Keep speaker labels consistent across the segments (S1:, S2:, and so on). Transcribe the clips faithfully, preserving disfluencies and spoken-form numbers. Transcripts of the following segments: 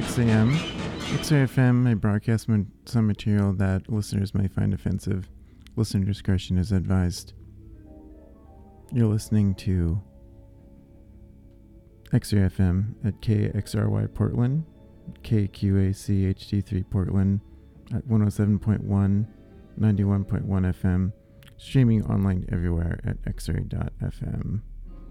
S1: six a.m. X R F M may broadcast ma- some material that listeners may find offensive. Listener discretion is advised. You're listening to X R F M at K X R Y Portland, K Q A C H D three Portland at one oh seven point one, ninety-one point one F M, streaming online everywhere at x ray dot f m.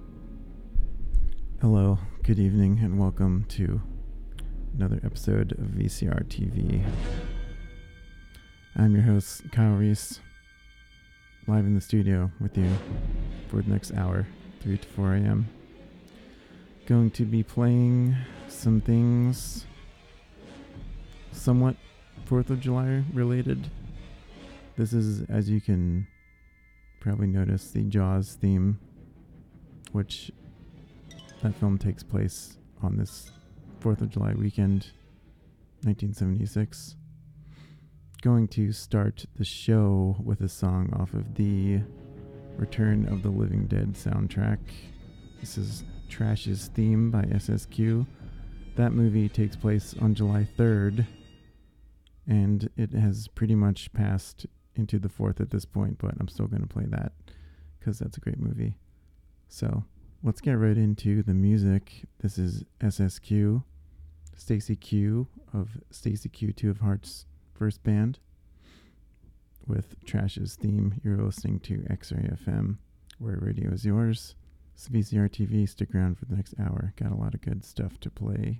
S1: Hello, good evening, and welcome to another episode of V C R T V. I'm your host, Kyle Reese, live in the studio with you for the next hour, three to four a.m. Going to be playing some things somewhat fourth of July related. This is, as you can probably notice, the Jaws theme, which that film takes place on this fourth of July weekend, nineteen seventy-six. Going to start the show with a song off of the Return of the Living Dead soundtrack. This is Trash's Theme by S S Q. That movie takes place on July third, and it has pretty much passed into the fourth at this point, but I'm still going to play that because that's a great movie. So let's get right into the music. This is S S Q, Stacy Q of Stacy Q, two of Heart's first band, with Trash's Theme. You're listening to X Ray F M, where radio is yours. It's V C R T V. Stick around for the next hour. Got a lot of good stuff to play.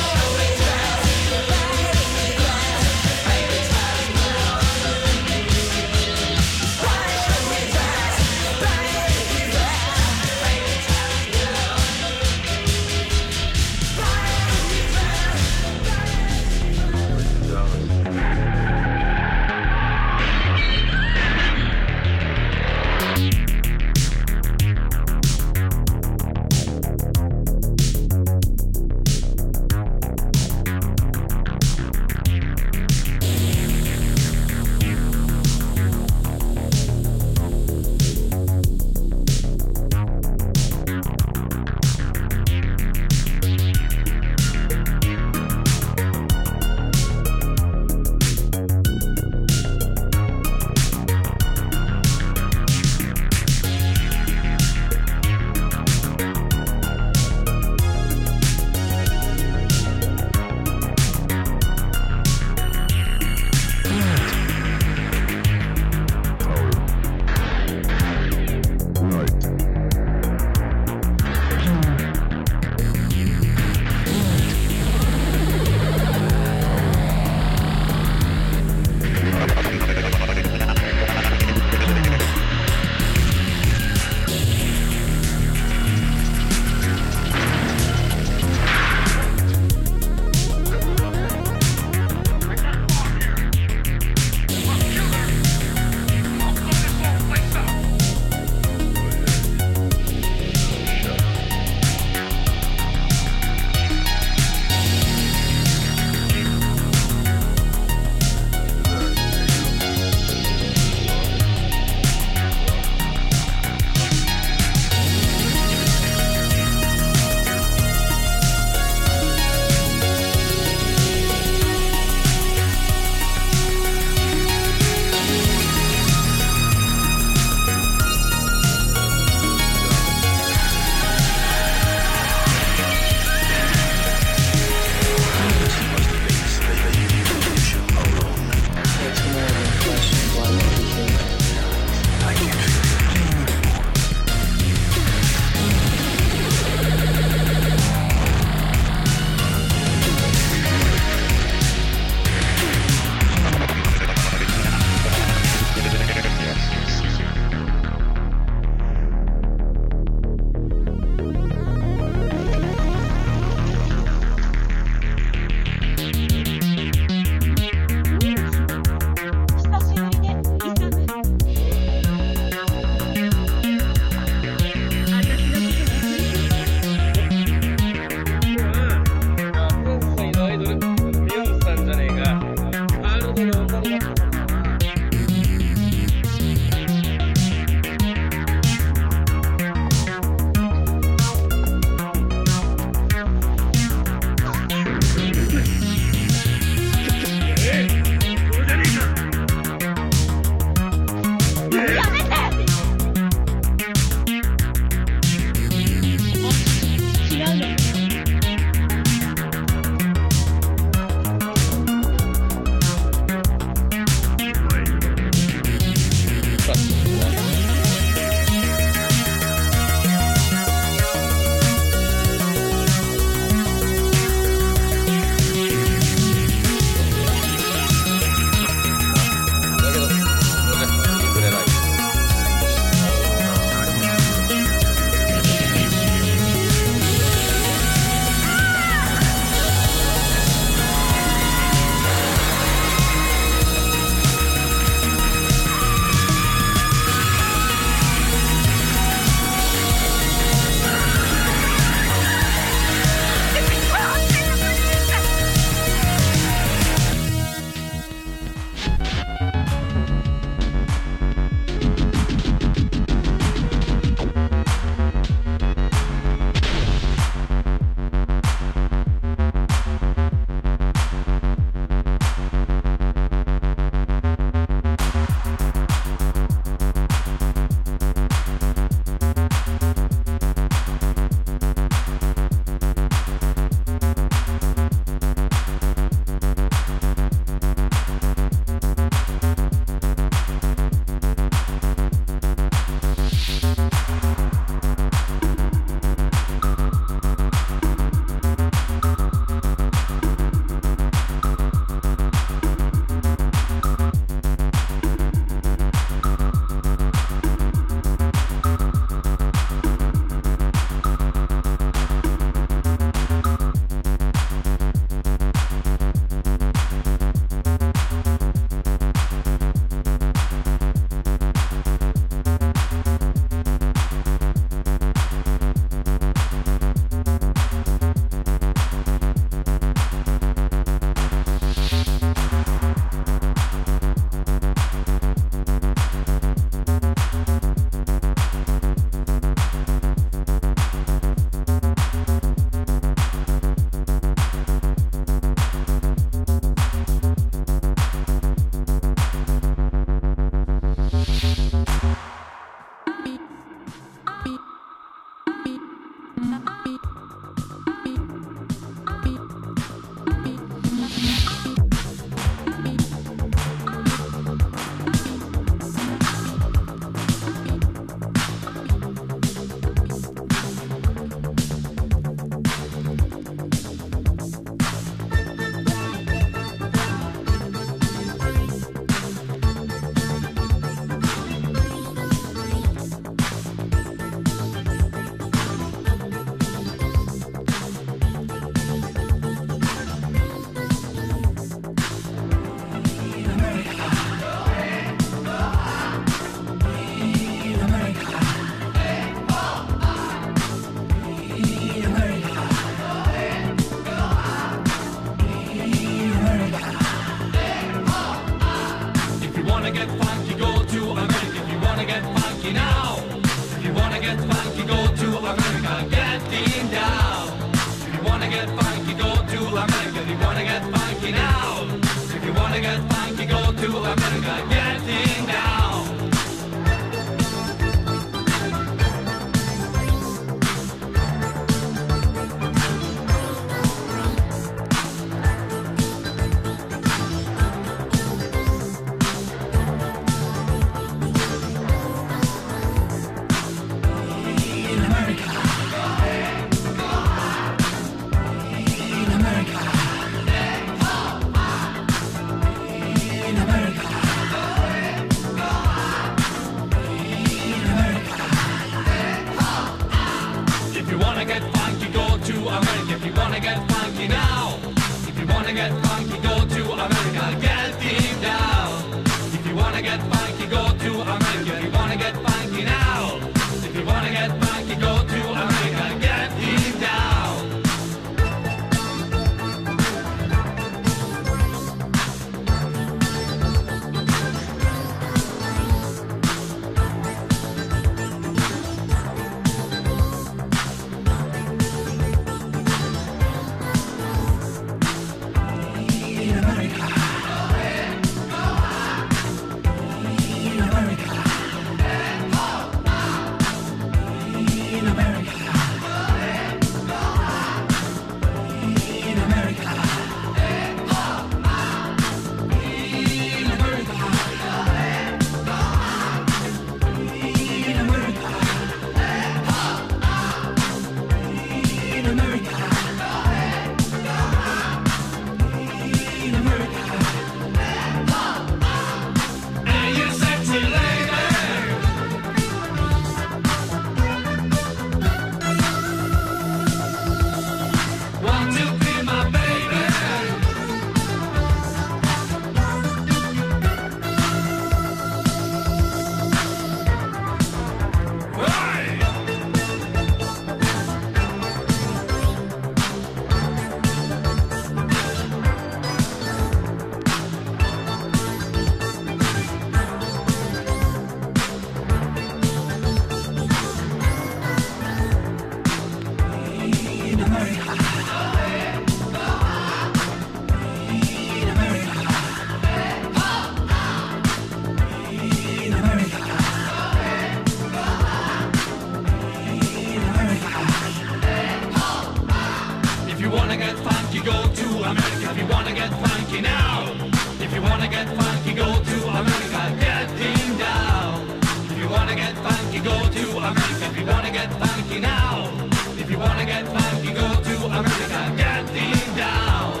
S2: If you wanna get funky now, if you wanna get funky, go to America, getting down. If you wanna get funky, go to America. If you wanna get funky now, if you wanna get funky, go to America, getting down.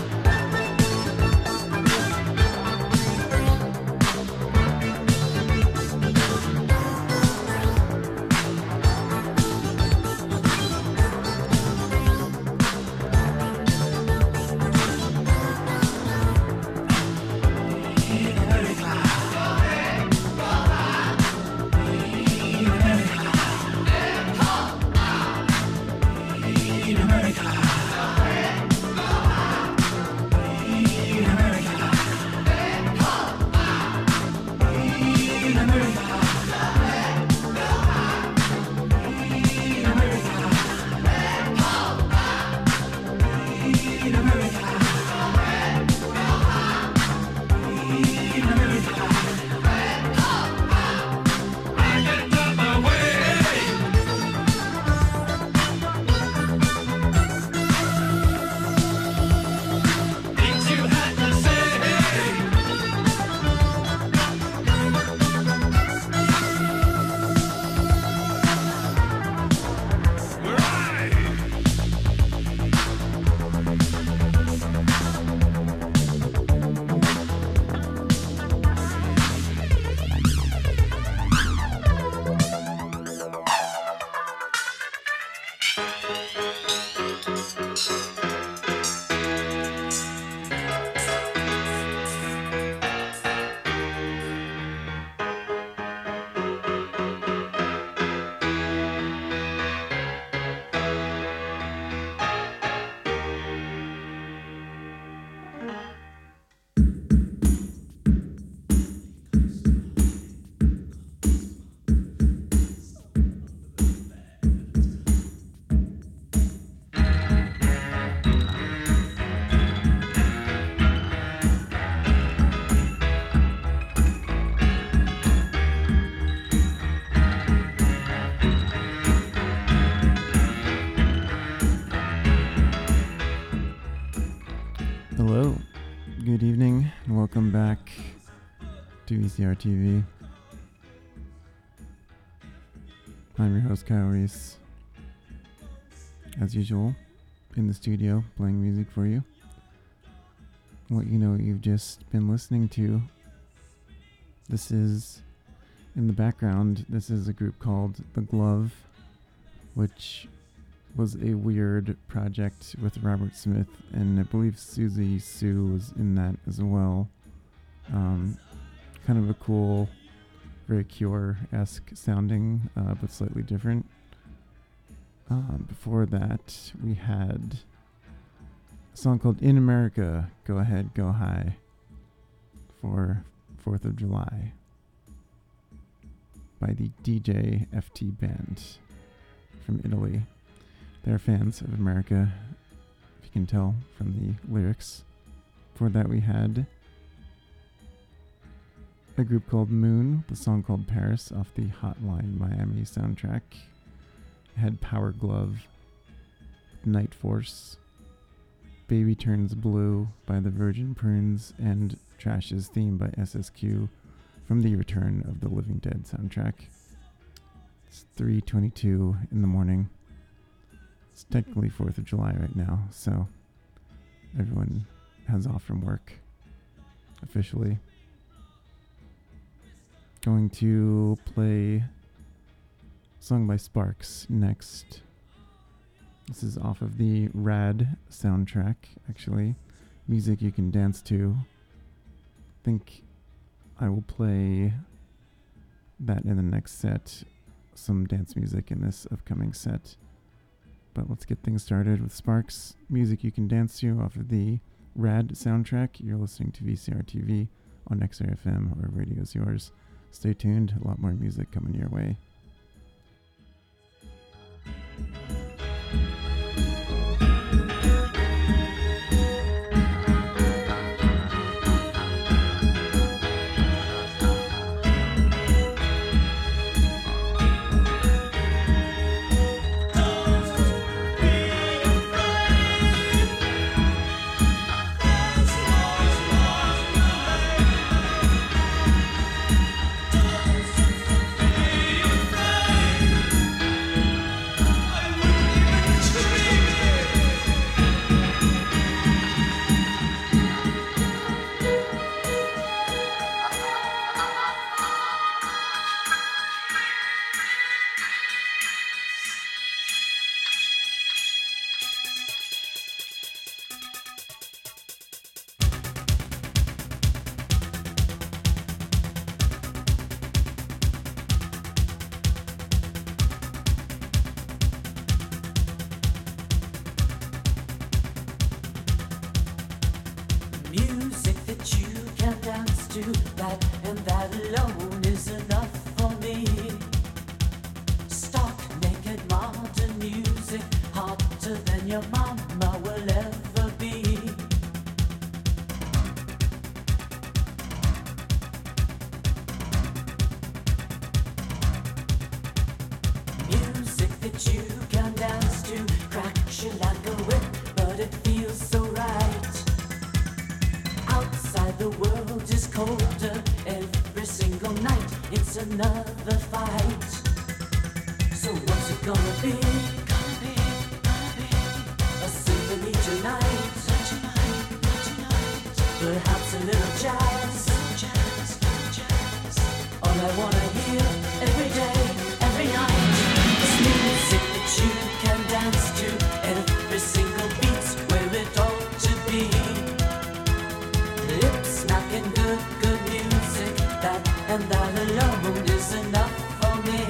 S1: Hello, good evening, and welcome back to V C R T V. I'm your host, Kyle Reese. As usual, in the studio, playing music for you. What you know you've just been listening to. This is, in the background, this is a group called The Glove, which was a weird project with Robert Smith, and I believe Susie Sue was in that as well. Um, kind of a cool, very Cure-esque sounding, uh, but slightly different. Um, before that, we had a song called In America, Go Ahead, Go High, for fourth of July, by the D J F T Band from Italy. They're fans of America, if you can tell from the lyrics. Before that, we had a group called Moon, the song called Paris off the Hotline Miami soundtrack. We had Power Glove, Night Force, Baby Turns Blue by the Virgin Prunes, and Trash's Theme by S S Q from the Return of the Living Dead soundtrack. It's three twenty-two in the morning. It's technically fourth of July right now, so everyone has off from work officially. Going to play a song by Sparks next. This is off of the Rad soundtrack, actually. Music you can dance to. I think I will play that in the next set. Some dance music in this upcoming set. But let's get things started with Sparks, music you can dance to off of the Rad soundtrack. You're listening to V C R T V on X R F M, or radio's yours. Stay tuned, a lot more music coming your way.
S3: to that, and that alone is enough for me. Stark, naked, modern music, hotter than your mama will ever be. Music that you can dance to, cracks you like a whip, but it feels so right. Outside the world is colder every single night. It's another fight. So what's it gonna be? Gonna be, gonna be a symphony tonight. Tonight, tonight. Perhaps a little jazz. Jazz, jazz. All I wanna hear every day, every night is music that you can dance to. Every single beat's where it ought to be. Lips smacking good, good music. That and that alone is enough for me.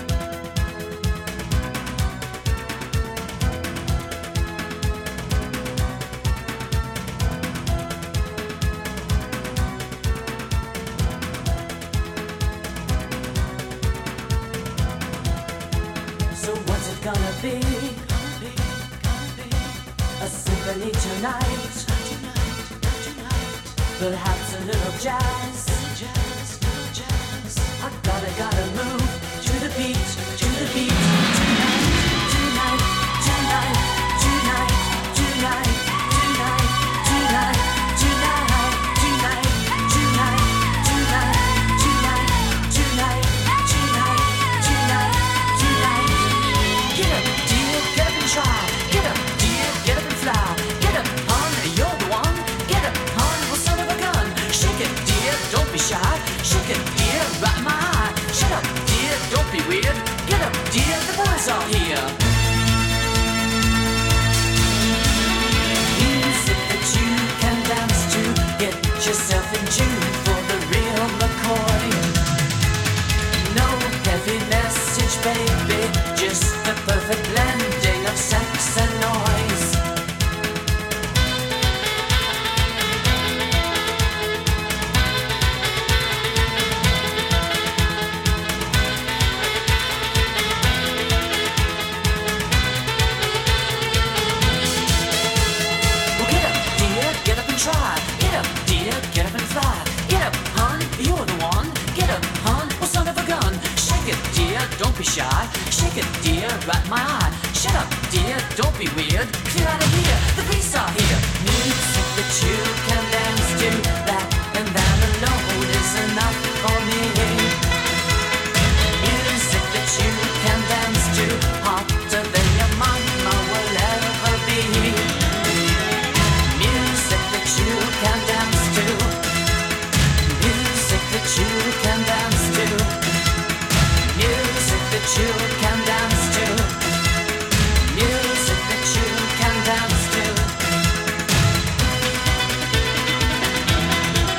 S3: So what's it gonna be? Gonna be, gonna be a symphony tonight. Tonight, tonight. Perhaps a little jazz. Little jazz, little jazz. I gotta, gotta move to the beat, to the beat. Tonight, tonight, tonight, tonight, tonight, tonight, tonight, tonight, tonight, tonight, tonight, tonight, tonight, tonight, tonight. Get up, dear, get up and try. Get up, dear, get up and fly. Get up, hon, you're the one. Get up, hon, well, son of a gun. Shake it, dear, don't be shy. Shake it, dear, right my eye. Shut up, dear, don't be weird. Get up, dear, the boys are here. Music that you can dance to. Get yourself in tune for the real McCoy. No heavy message, baby. Just the perfect blending of sex and noise. Well, get up, dear, get up and try. Get up, dear, get up and fly. Get up, hon, you're the one. Get up, hon, well, son of a gun. Shake it, dear, don't be shy. Shake it, dear, right my eye. Shut up, dear, don't be weird. Clear out of here, the police are here. Music that you can dance to. That and that alone is enough for me. Music that you can dance to, hotter than your mama will ever be. Music that you can dance to. Music that you can dance to. Music that you can dance to. Music that you can dance to.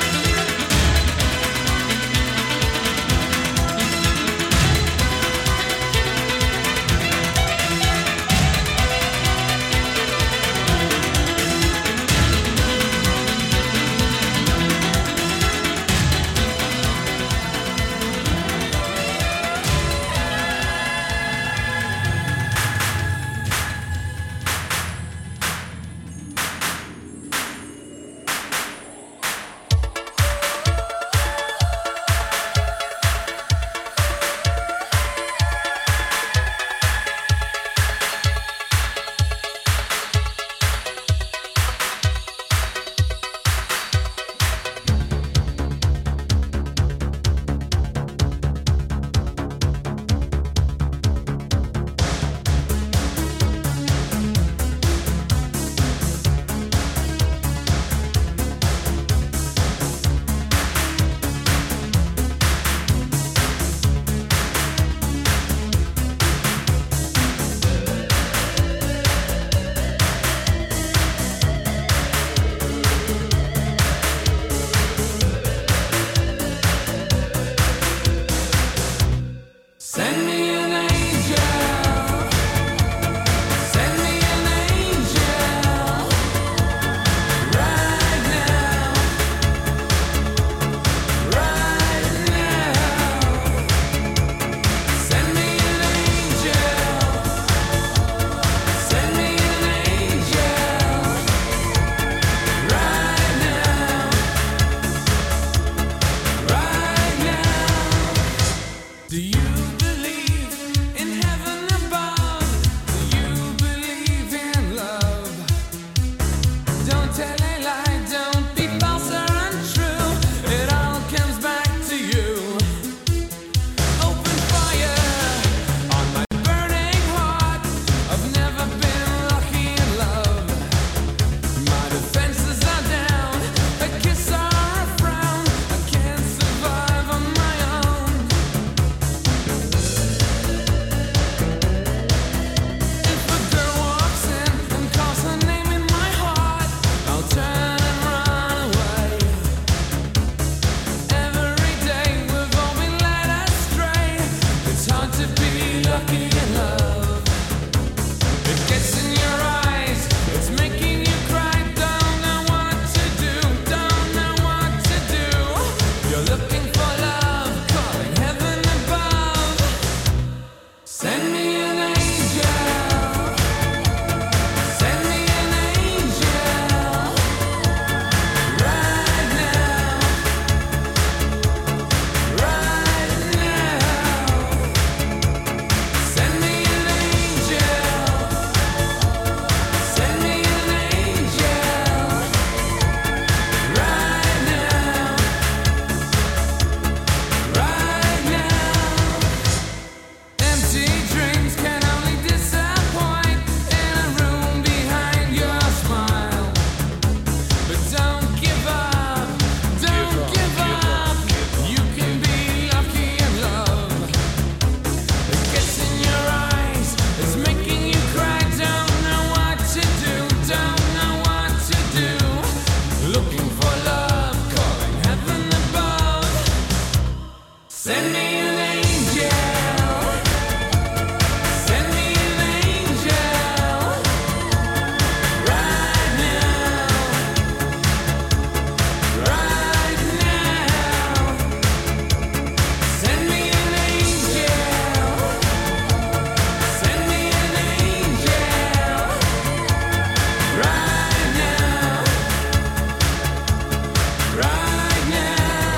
S2: lucky in love. It gets in your eyes, it's making you cry. Don't know what to do, don't know what to do. You're looking for love, calling heaven above. Send me an angel, send me an angel, right now, right now. Send me an angel, send me an angel, right now, right now. Empty dreams can only disappoint in a room behind your smile. But don't give up, don't give up. You can be lucky in love. It gets in your eyes, it's making you cry. Don't know what to do, don't know what to do. Looking for love, calling heaven above. Send me an angel, send me an angel, right now, right now. Send me an angel, send me an angel, right now, right now.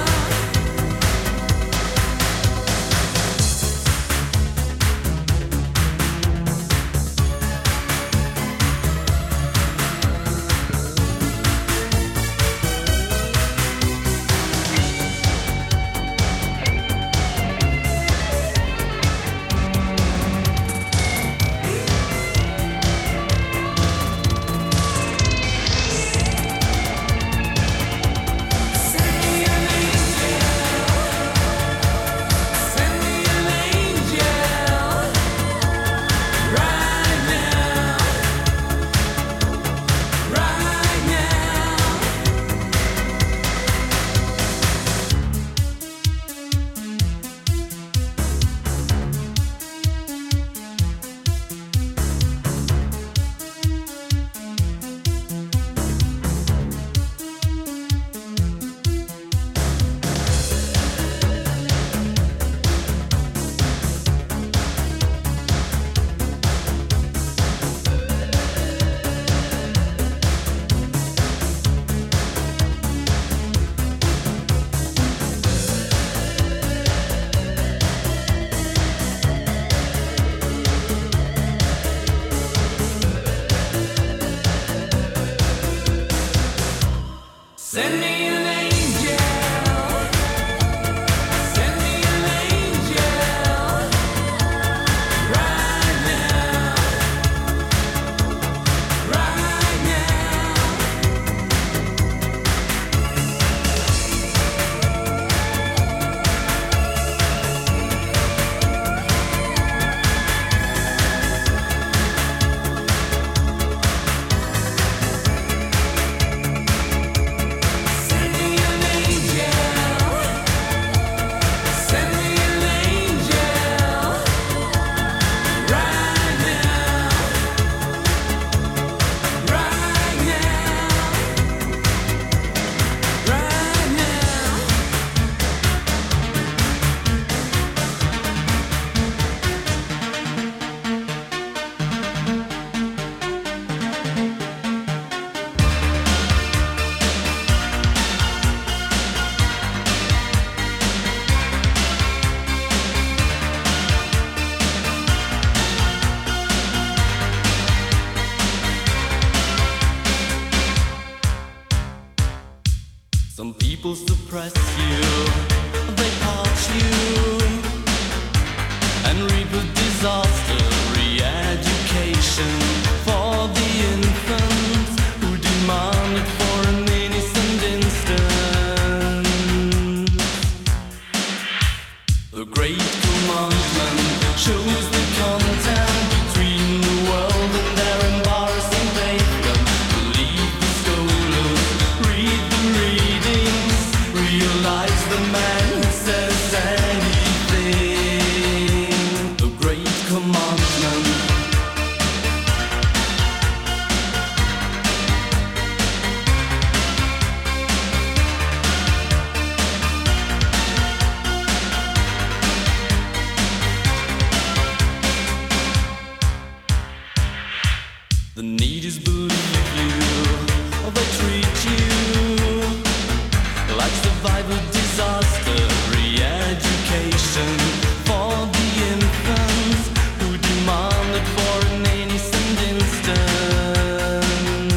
S2: Send me an angel, send me an angel, right now, right now. Send me an angel, send me an angel, right now, right now. Send me an angel, send me an angel, right now, right now, right now.
S4: Some people suppress you, they part you, and reap a disaster. Re-education for the infants who demand it for an innocent instant. The great commandment shows the content between the world and their embarrassing pavement. Believe the scholars, read the readings, realize commandment. The need is believe you, or they treat you like survivor disaster, re-education for the infants who demanded for an innocent instant.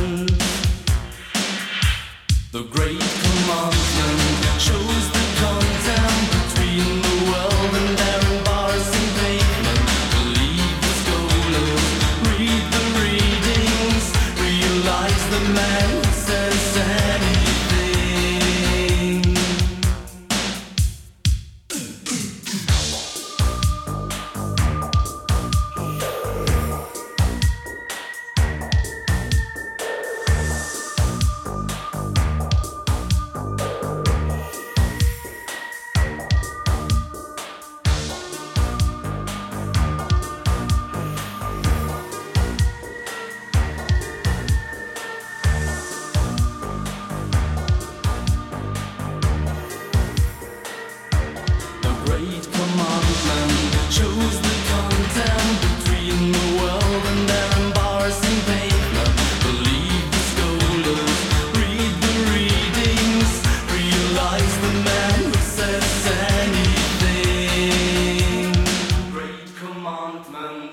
S4: The great commandment shows the contempt between the world and their embarrassing pavement. Believe the scholars, read the readings, realize the man who says anything. The great commandment shows the contempt between the world and their embarrassing pavement. Believe the scholars, read the readings, realize the man who says anything. Great commandment.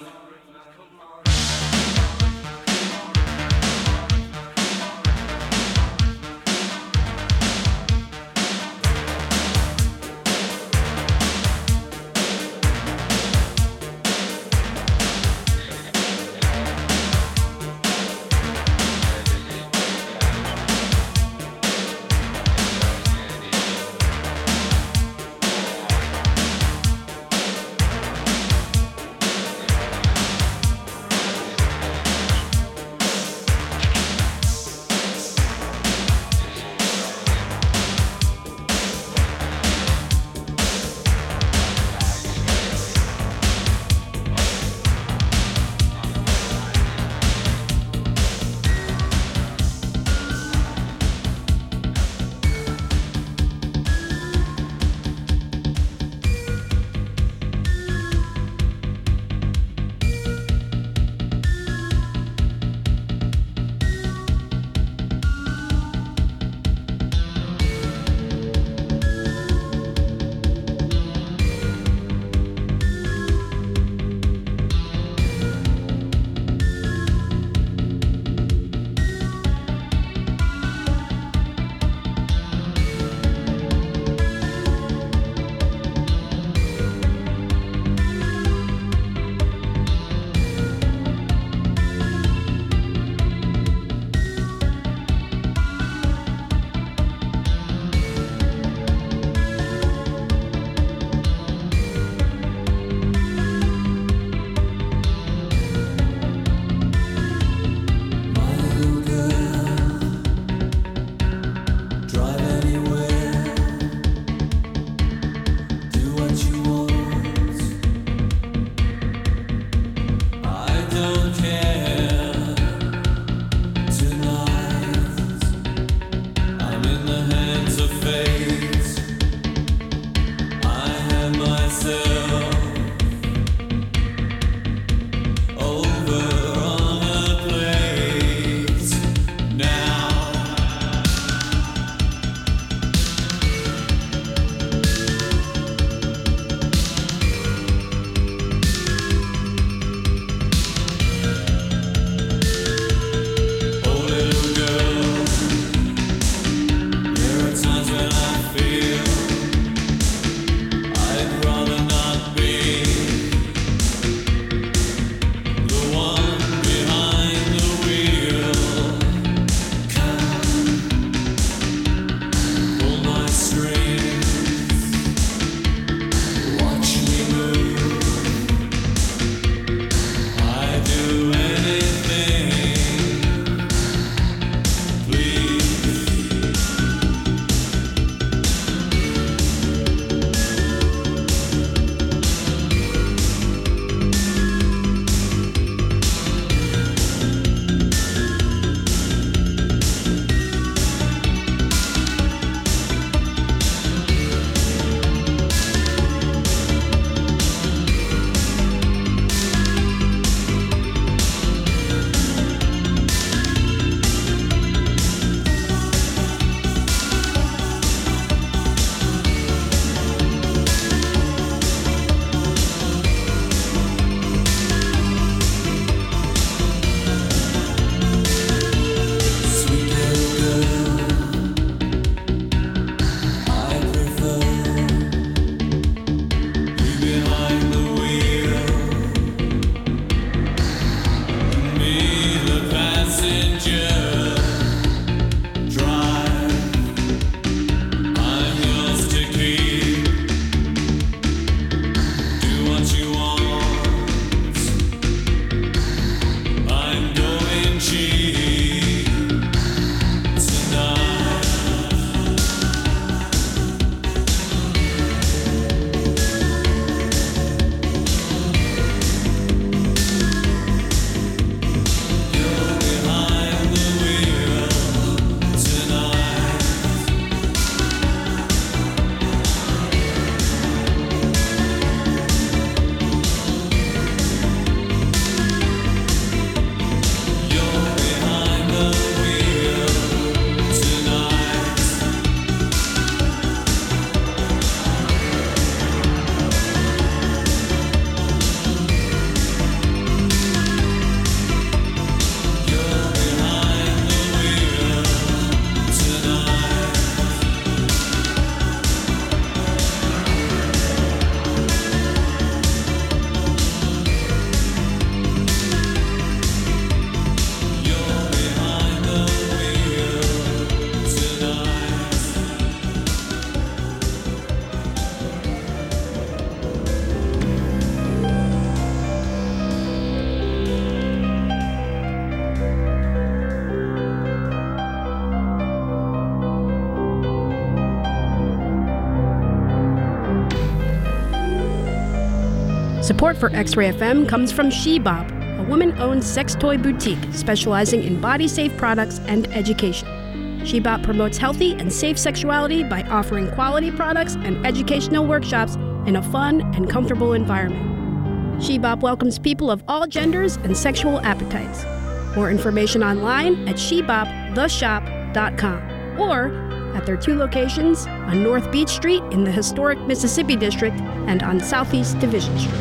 S5: Support for X-Ray F M comes from Shebop, a woman-owned sex toy boutique specializing in body-safe products and education. Shebop promotes healthy and safe sexuality by offering quality products and educational workshops in a fun and comfortable environment. Shebop welcomes people of all genders and sexual appetites. More information online at shebop the shop dot com or at their two locations on North Beach Street in the historic Mississippi District and on Southeast Division Street.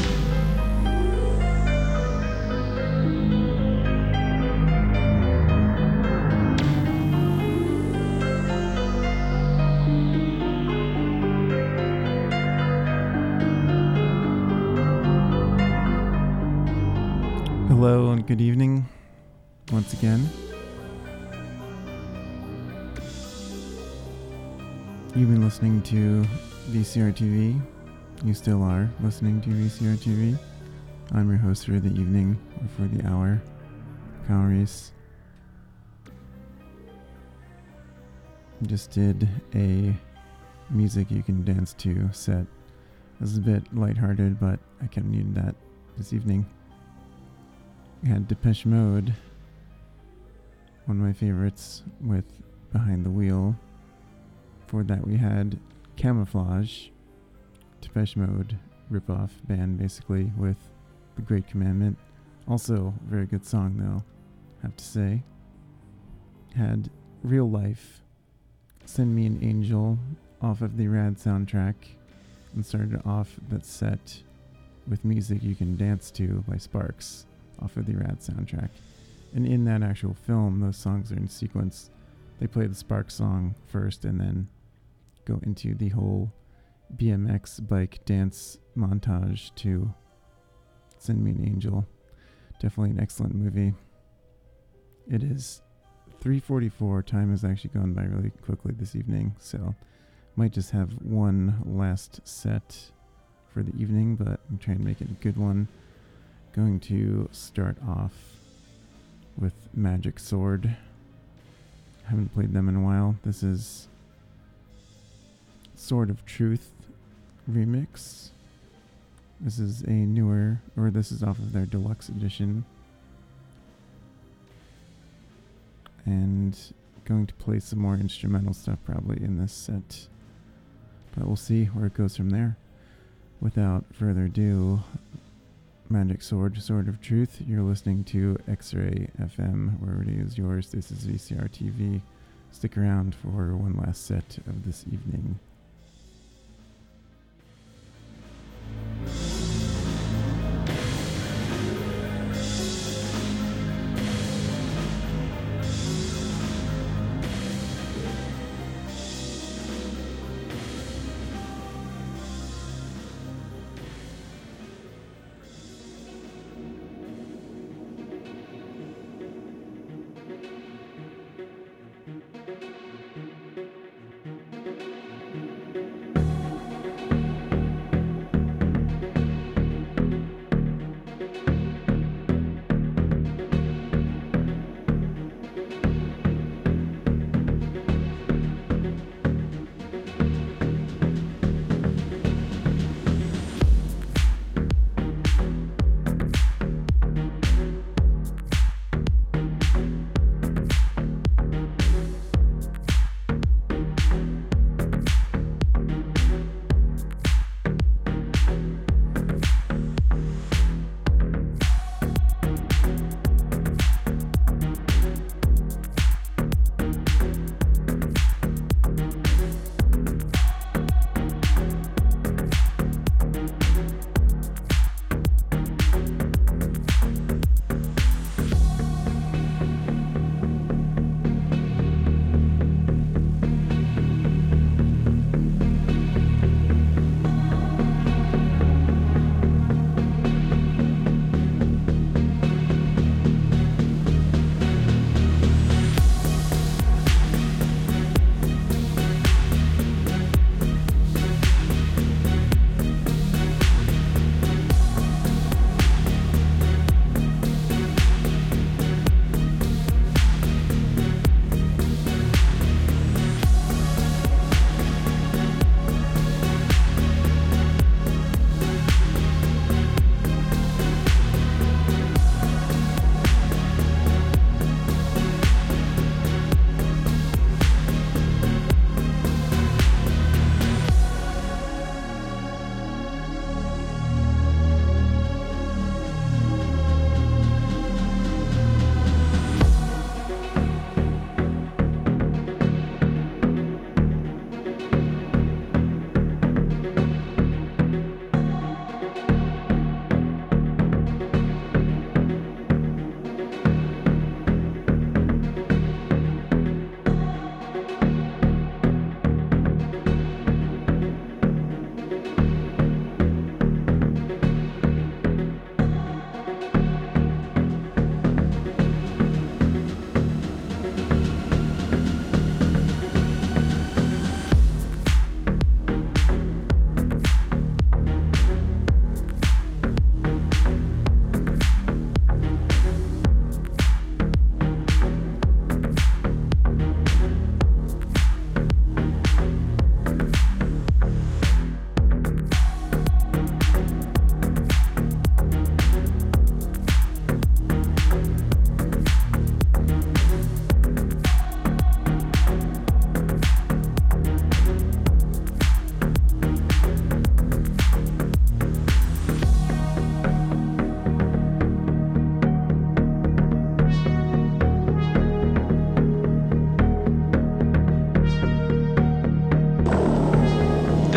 S1: Hello and good evening once again. You've been listening to V C R T V. You still are listening to V C R T V. I'm your host for the evening, or for the hour, Kyle Reese. Just did a music you can dance to set. It was a bit lighthearted, but I kind of needed that this evening. We had Depeche Mode, one of my favorites, with Behind the Wheel. Before that we had Camouflage, Depeche Mode ripoff band basically, with The Great Commandment. Also a very good song though, have to say. Had Real Life, Send Me an Angel, off of the Rad soundtrack, and started off that set with Music You Can Dance To by Sparks, off of the Rad soundtrack. And in that actual film, those songs are in sequence. They play the Sparks song first and then go into the whole B M X bike dance montage to Send Me an Angel. Definitely an excellent movie. It is three forty-four. Time has actually gone by really quickly this evening, so might just have one last set for the evening, but I'm trying to make it a good one. Going to start off with Magic Sword. Haven't played them in a while. This is Sword of Truth remix. This is a newer, or this is off of their deluxe edition. And going to play some more instrumental stuff probably in this set. But we'll see where it goes from there. Without further ado, Magic Sword, Sword of Truth. You're listening to X-Ray F M, where it is yours. This is V C R T V. Stick around for one last set of this evening.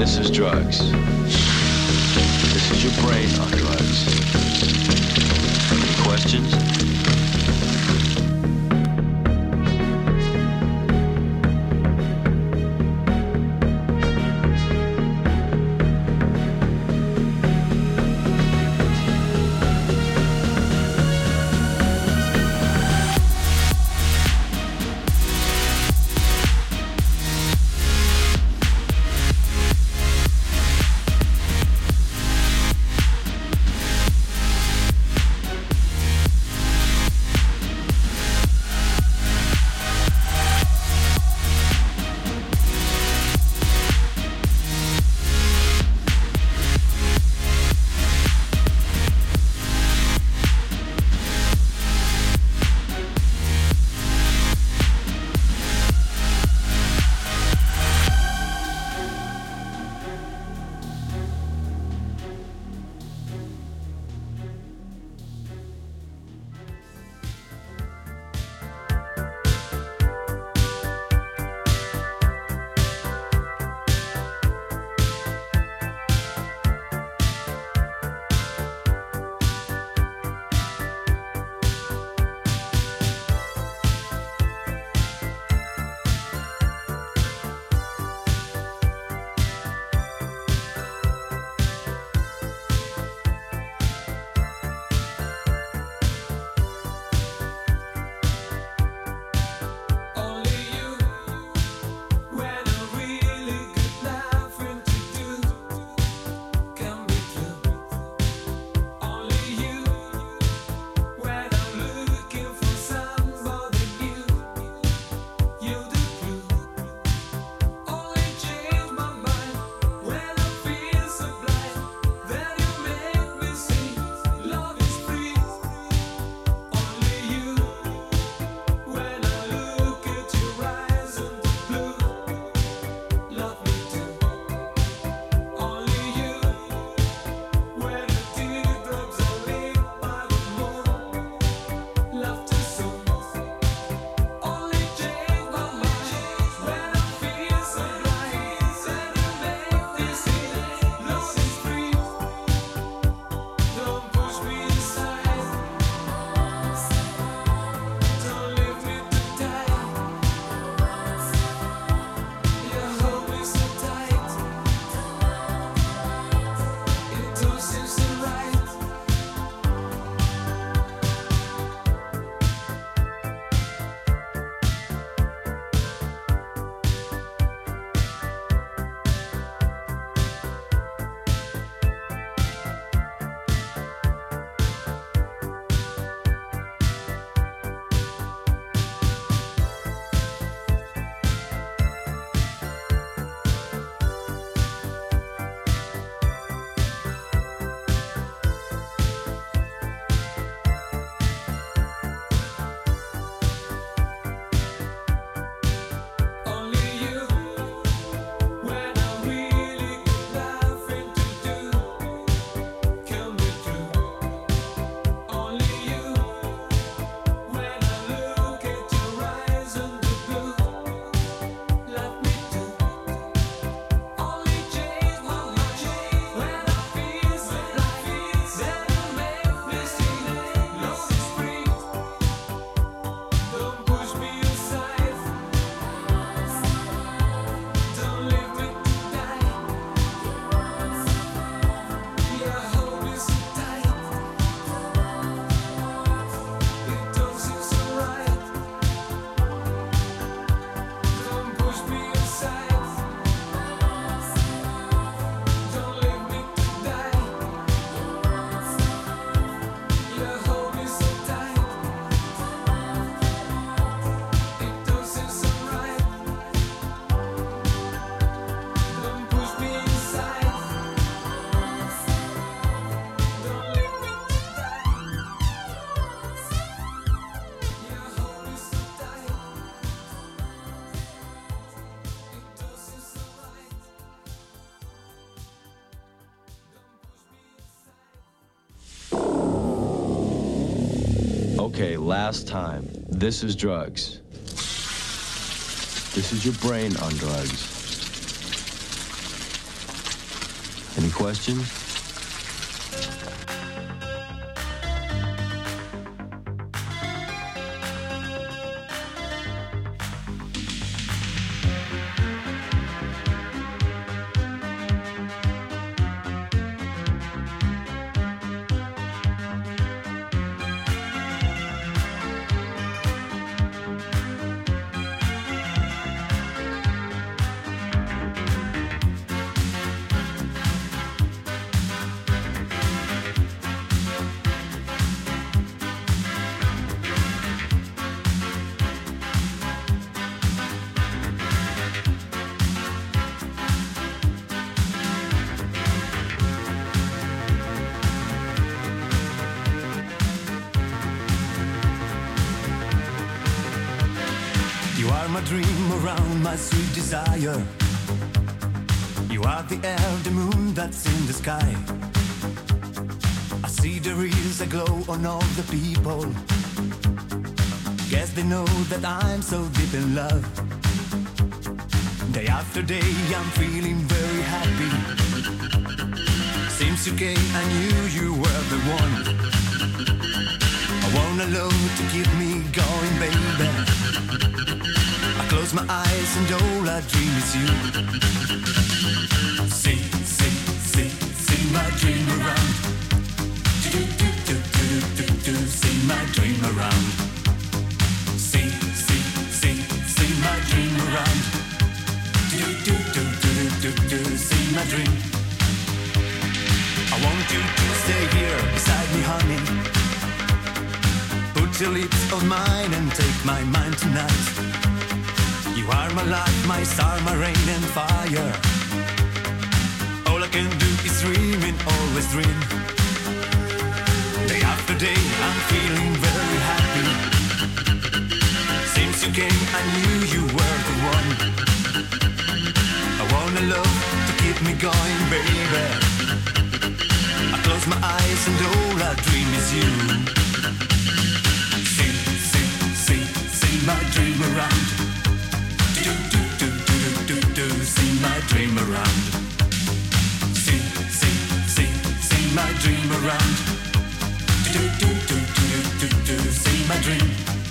S6: This is drugs. This is your brain on drugs. Any questions? Okay, last time. This is drugs. This is your brain on drugs. questions?
S7: You are my dream around my sweet desire. You are the air, the moon that's in the sky. I see there is a glow on all the people. Guess they know that I'm so deep in love. Day after day I'm feeling very happy. Since you came I knew you were the one. I want a love to keep me going, baby. I close my eyes and all I dream is you. See, see, see, see my dream around. Do, do, do, do, do, do, do, see my dream around. See, see, see, see my dream around. Do, do, do, do, do, do, do, see my dream. I want you to stay here beside me, honey. Put your lips on mine and take my mind tonight. You are my life, my star, my rain and fire. All I can do is dream and always dream. Day after day I'm feeling very happy. Since you came I knew you were the one. I want a love to keep me going, baby. I close my eyes and all I dream is you. See, see, see, see my dream around. Do, do, do, do, do, do, see my dream around. See, see, see, see my dream around. Do, do, do, do, do, do, see my dream.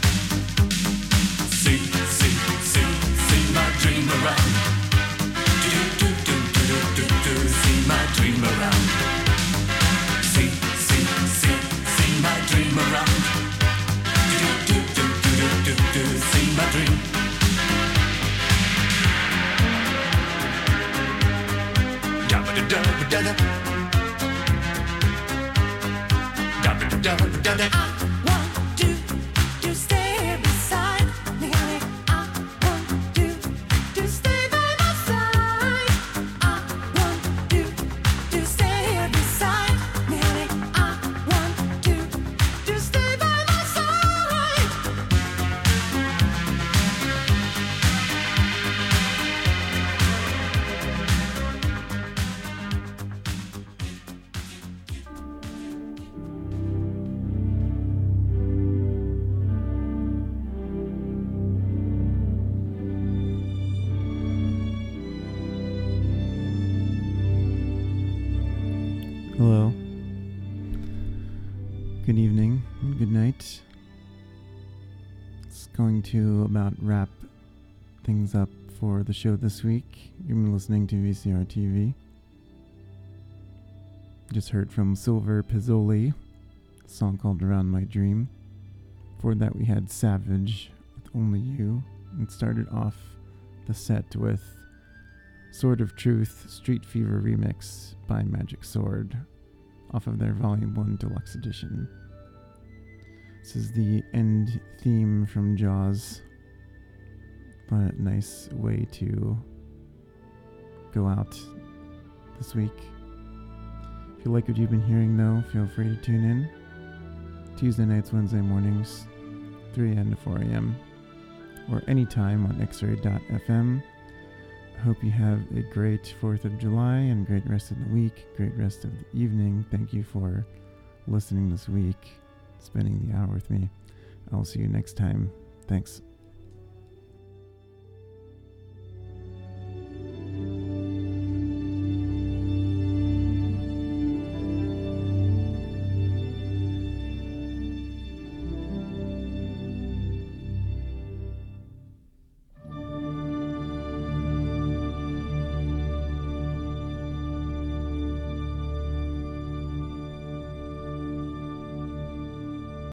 S7: See, see, see, see my dream around. Do, do, do, do, do, do, see my dream around. See, see, see, see my dream around. Do, do, do, do, do, do, see my dream.
S3: I want you to stay beside me, honey. I want you to stay by my side. I want you to stay beside me, honey. I want you to stay by my side.
S1: Hello. Good evening and good night. It's going to about wrap things up for the show this week. You've been listening to V C R T V. Just heard from Silver Pizzoli, a song called Around My Dream. Before that we had Savage with Only You, and started off the set with Sword of Truth Street Fever remix by Magic Sword off of their Volume one Deluxe Edition. This is the end theme from Jaws. A nice way to go out this week. If you like what you've been hearing though, feel free to tune in. Tuesday nights, Wednesday mornings, three a.m. to four a.m. or anytime on x ray dot f m. I hope you have a great fourth of July and great rest of the week, great rest of the evening. Thank you for listening this week, spending the hour with me. I'll see you next time. Thanks.